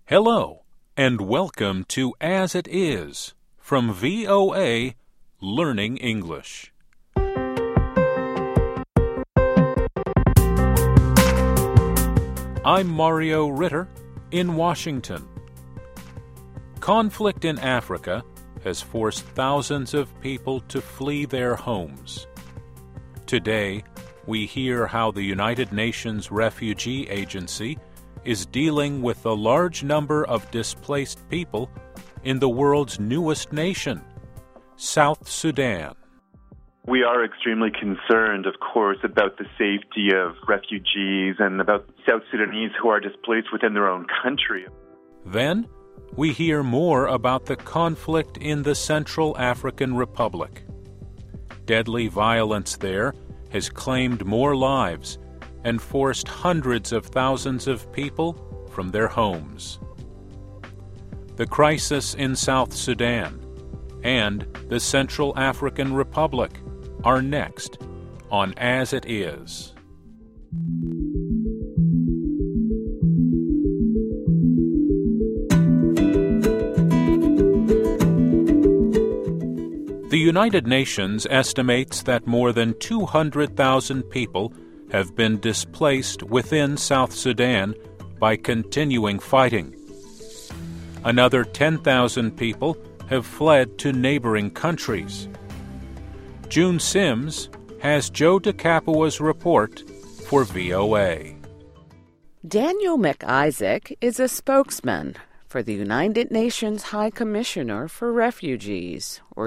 Hello, and welcome to As It Is from VOA Learning English. I'm Mario Ritter in Washington. Conflict in Africa has forced thousands of people to flee their homes. Today, we hear how the United Nations Refugee Agency is dealing with the large number of displaced people in the world's newest nation, South Sudan. We are extremely concerned, of course, about the safety of refugees and about South Sudanese who are displaced within their own country. Then, we hear more about the conflict in the Central African Republic. Deadly violence there has claimed more lives and forced hundreds of thousands of people from their homes. The crisis in South Sudan and the Central African Republic are next on As It Is. The United Nations estimates that more than 200,000 people have been displaced within South Sudan by continuing fighting. Another 10,000 people have fled to neighboring countries. June Sims has Joe DeCapua's report for VOA. Daniel McIsaac is a spokesman for the United Nations High Commissioner for Refugees, or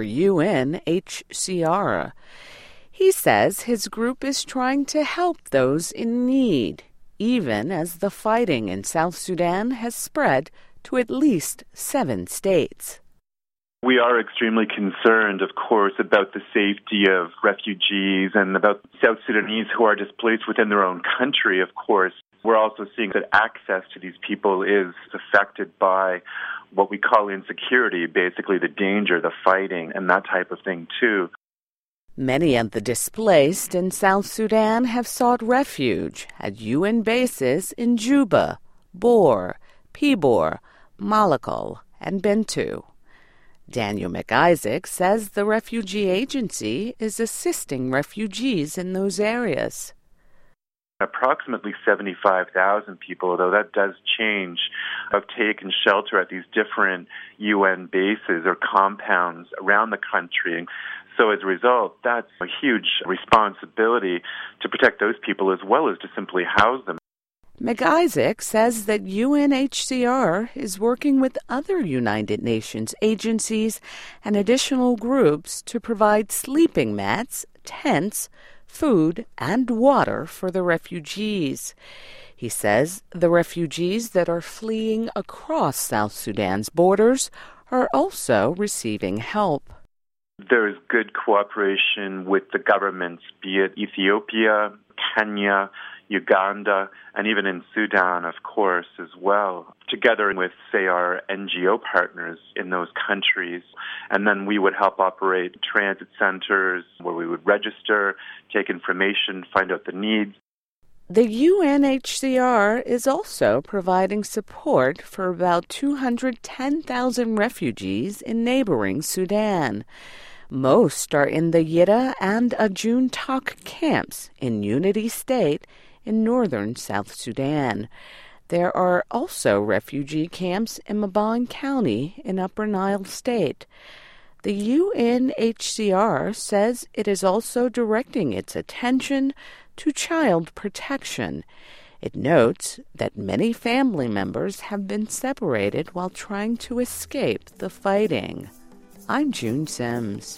UNHCR. He says his group is trying to help those in need, even as the fighting in South Sudan has spread to at least 7 states. We are extremely concerned, of course, about the safety of refugees and about South Sudanese who are displaced within their own country, of course. We're also seeing that access to these people is affected by what we call insecurity, basically the danger, the fighting, and that type of thing, too. Many of the displaced in South Sudan have sought refuge at UN bases in Juba, Bor, Pibor, Malakal, and Bentiu. Daniel McIsaac says the refugee agency is assisting refugees in those areas. Approximately 75,000 people, although that does change, have taken shelter at these different UN bases or compounds around the country. So as a result, that's a huge responsibility to protect those people as well as to simply house them. McIsaac says that UNHCR is working with other United Nations agencies and additional groups to provide sleeping mats, tents, food, and water for the refugees. He says the refugees that are fleeing across South Sudan's borders are also receiving help. There is good cooperation with the governments, be it Ethiopia, Kenya, Uganda, and even in Sudan, of course, as well, together with, say, our NGO partners in those countries. And then we would help operate transit centers where we would register, take information, find out the needs. The UNHCR is also providing support for about 210,000 refugees in neighboring Sudan. Most are in the Yida and Ajun Tak camps in Unity State in northern South Sudan. There are also refugee camps in Maban County in Upper Nile State. The UNHCR says it is also directing its attention to child protection. It notes that many family members have been separated while trying to escape the fighting. I'm June Sims.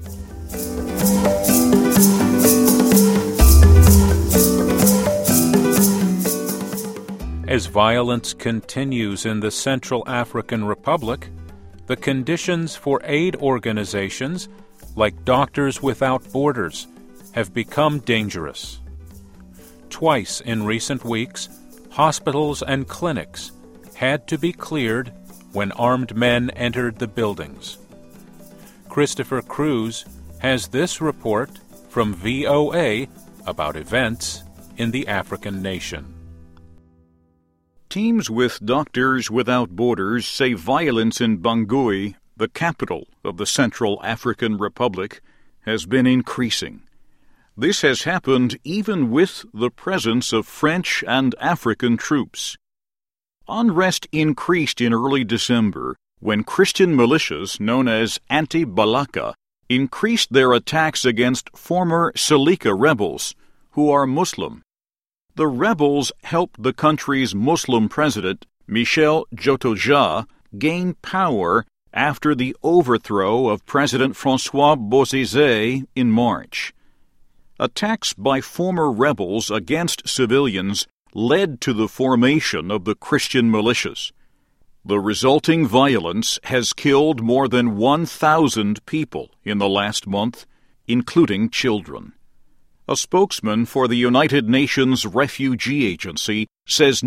As violence continues in the Central African Republic, the conditions for aid organizations like Doctors Without Borders have become dangerous. Twice in recent weeks, hospitals and clinics had to be cleared when armed men entered the buildings. Christopher Cruz has this report from VOA about events in the African nation. Teams with Doctors Without Borders say violence in Bangui, the capital of the Central African Republic, has been increasing. This has happened even with the presence of French and African troops. Unrest increased in early December when Christian militias known as Anti-Balaka increased their attacks against former Seleka rebels, who are Muslim. The rebels helped the country's Muslim president, Michel Djotoja, gain power after the overthrow of President François Bozizé in March. Attacks by former rebels against civilians led to the formation of the Christian militias. The resulting violence has killed more than 1,000 people in the last month, including children. A spokesman for the United Nations Refugee Agency says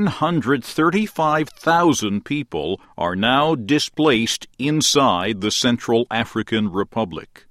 935,000 people are now displaced inside the Central African Republic.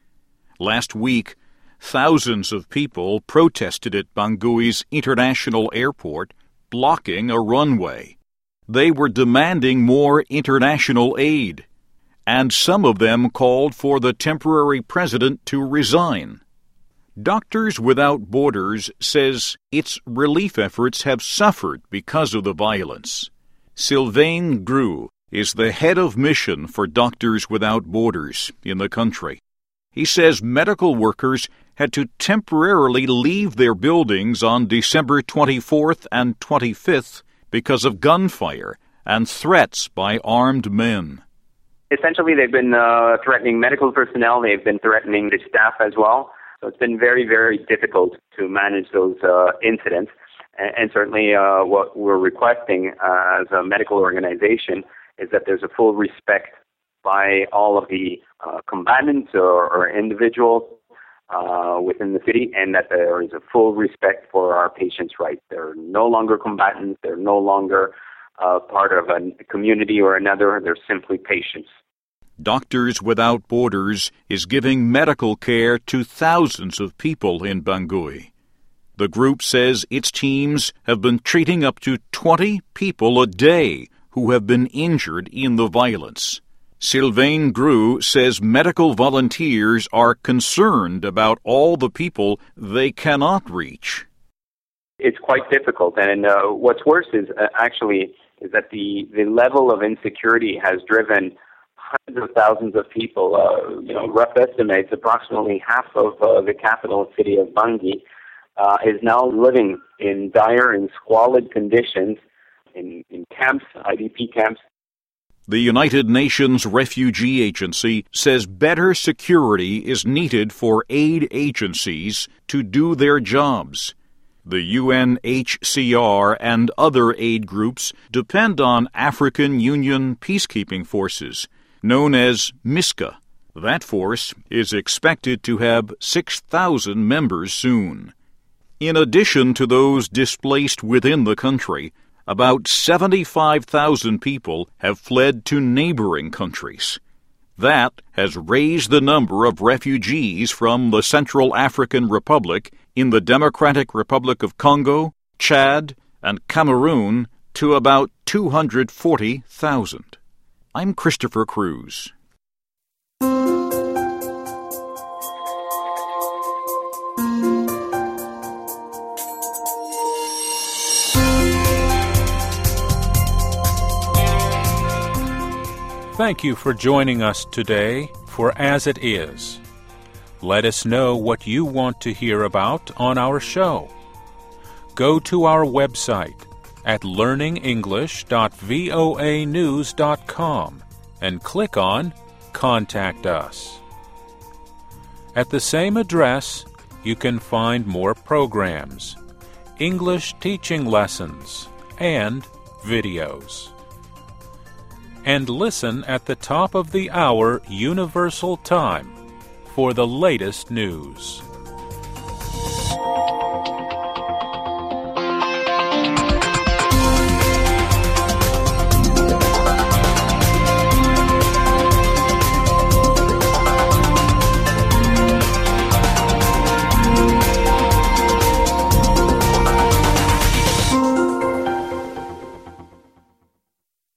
Last week, thousands of people protested at Bangui's international airport, blocking a runway. They were demanding more international aid, and some of them called for the temporary president to resign. Doctors Without Borders says its relief efforts have suffered because of the violence. Sylvain Grou is the head of mission for Doctors Without Borders in the country. He says medical workers had to temporarily leave their buildings on December 24th and 25th because of gunfire and threats by armed men. Essentially, they've been threatening medical personnel. They've been threatening the staff as well. So it's been very, very difficult to manage those incidents. And certainly what we're requesting as a medical organization is that there's a full respect by all of the combatants or individuals within the city, and that there is a full respect for our patients' rights. They're no longer combatants. They're no longer part of a community or another. They're simply patients. Doctors Without Borders is giving medical care to thousands of people in Bangui. The group says its teams have been treating up to 20 people a day who have been injured in the violence. Sylvain Grou says medical volunteers are concerned about all the people they cannot reach. It's quite difficult, and what's worse is that the level of insecurity has driven hundreds of thousands of people. Rough estimates, approximately half of the capital city of Bangui is now living in dire and squalid conditions in camps, IDP camps. The United Nations Refugee Agency says better security is needed for aid agencies to do their jobs. The UNHCR and other aid groups depend on African Union peacekeeping forces, known as MISCA. That force is expected to have 6,000 members soon. In addition to those displaced within the country, about 75,000 people have fled to neighboring countries. That has raised the number of refugees from the Central African Republic in the Democratic Republic of Congo, Chad, and Cameroon to about 240,000. I'm Christopher Cruz. Thank you for joining us today for As It Is. Let us know what you want to hear about on our show. Go to our website at learningenglish.voanews.com and click on Contact Us. At the same address, you can find more programs, English teaching lessons, and videos. And listen at the top of the hour Universal Time for the latest news.